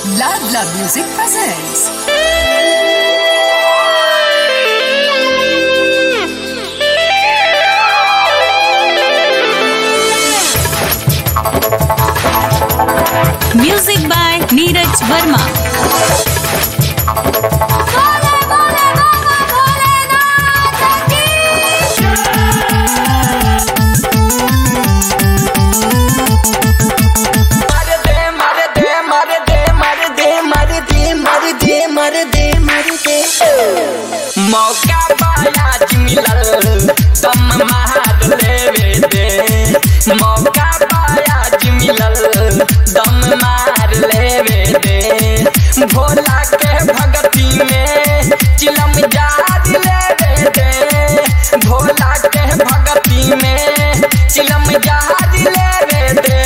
Ladla Music presents. Music by Neeraj Verma. मौका बायाज मिलल दम मार लेवे दे मौका बायाज मिलल दम मार लेवे दे भोला के भगती में चिलम जार लेवे दे भोला के भगती में चिलम जार लेवे दे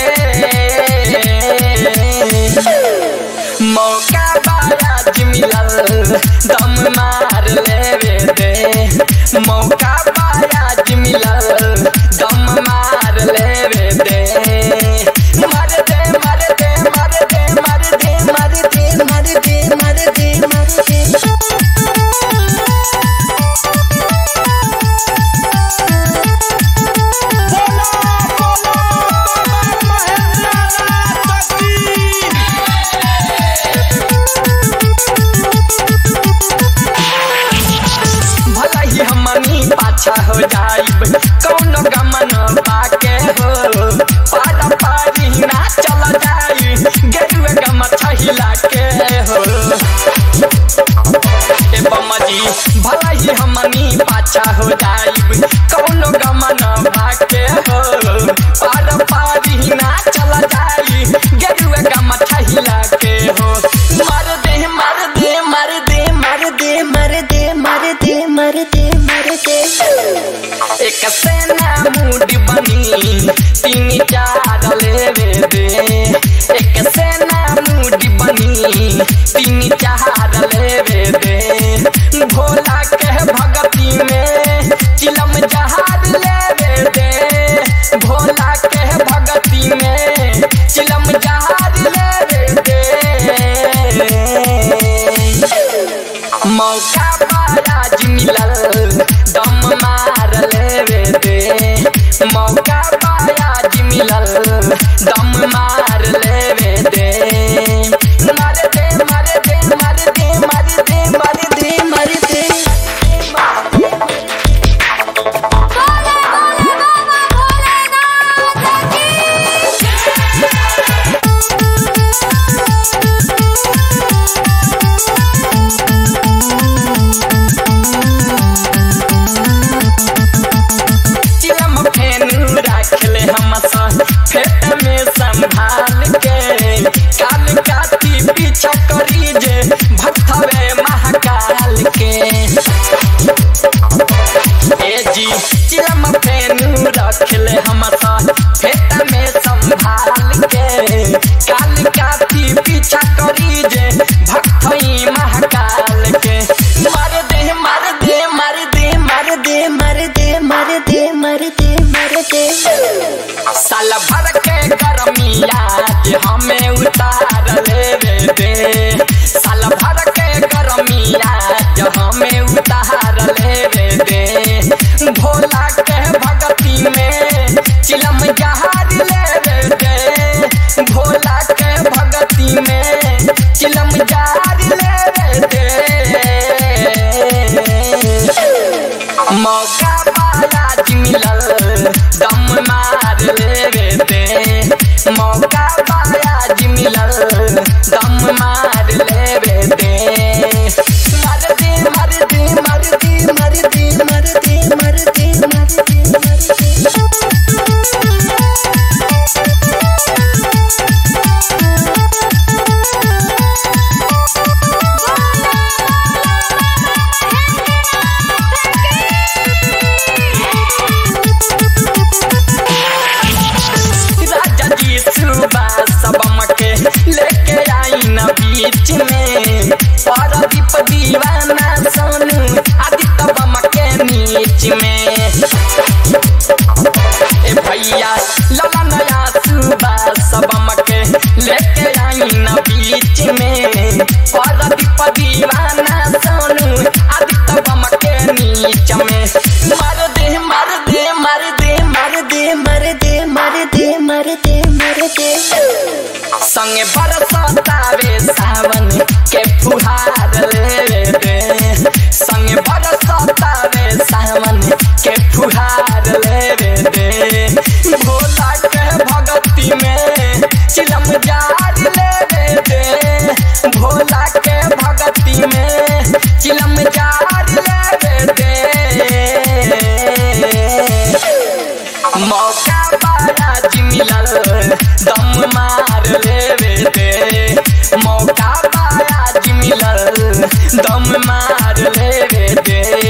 मौका बायाज मिलल दम मार लेवे दे मौका बायाज मिलल दम मार लेवे दे मर दे मर दे मर दे मर दे मर दे मर दे मर दे मर दे हमनी पाछा हो जाइब कौनो गमन पाके हो पारा पारी ना चल जाई गेरुए गमछा हिला के हो ए बमजी भला ही हमनी पाछा हो जाइब कौनो गमन पाके हो पारा पारी ना चल जाई गेरुए गमछा हिला के हो मार दे मार दे मार दे मार दे मार दे मार दे मार दे एक सेना मूड बनी तीन चार लेवे दे एक सेना मूड बनी तीन चार लेवे दे भोला के भगती में चिलम जहार लेवे दे भोला के भगती में चिलम जहार लेवे दे मौका बायाज मिलल दम मार लेवे दे मौका बायाज मिलल दम मार लेवे दे मर दे मर दे मर दे मर दे मर दे मर दे रखले हम फेट में संभाल के काल काती पीछा करी जे भक्तवे महाकाल के ए जी चिलम फेनु रखले हम फेट में संभाल के काल काती पीछा करी जे भक्तई महाकाल के मार दे मार दे मार दे मार दे मार दे मार दे मार दे मार दे साल भर के गरमिया जे हमें उतार लेवे दे साल भर के गरमिया जे हमें उतार लेवे दे भोला के भगती में चिलम जहार लेवे दे भोला के भगती में चिलम जहार लेवे दे मौका बायाज मिलल दम मार लेवे दे मौका बायाज मिलल दम मार लेवे दे मर दे मर दे मर दे मर दे मर दे मर दे मर दे मर लेके आई न बीच में पारदीप दीवाना सोनू आदित्य बम के नीच में ए भैया लला नया सुबह सब के लेके आई न बीच में परदीप दीवाना सोनू आदित्य बम के नीच में मार दे मार दे मार दे मार दे मार दे मार दे मार दे मार दे संगे बरसतावे सावन के फुहार ले दे संगे बरसतावे सावन के फुहार ले दे भोला के भगती में चिलम जार ले दे भोला के भगती में चिलम जार ले दे मौका बाराज मिलल दम मार लेवे दे मौका बाराज मिलल दम मार लेवे दे